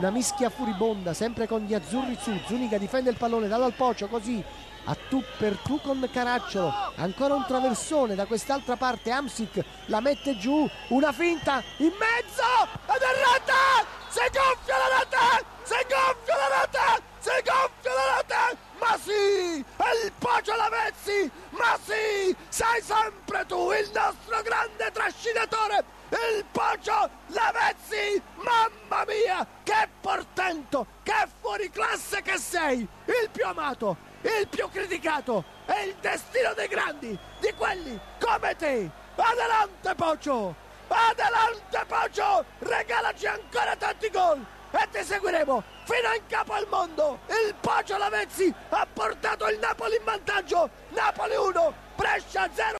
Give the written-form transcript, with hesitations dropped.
una mischia furibonda sempre con gli azzurri su. Zuniga difende il pallone, dalla al Pocio, così a tu per tu con Caracciolo, ancora un traversone da quest'altra parte. Hamsik la mette giù, una finta in mezzo ed è rete, si gonfia la rete, si gonfia la rete, si gonfia la rete, ma sì, è il Pocio Lavezzi, ma sì, sei sempre tu il nostro grande trascinatore, il Pocio Lavezzi. Mamma mia, che portento, che fuoriclasse che sei, il più amato, il più criticato, è il destino dei grandi, di quelli come te. Adelante Pocio, adelante Pocio, regalaci ancora tanti gol e ti seguiremo fino in capo al mondo. Il Pocio Lavezzi ha portato il Napoli in vantaggio. Napoli 1, Brescia 0.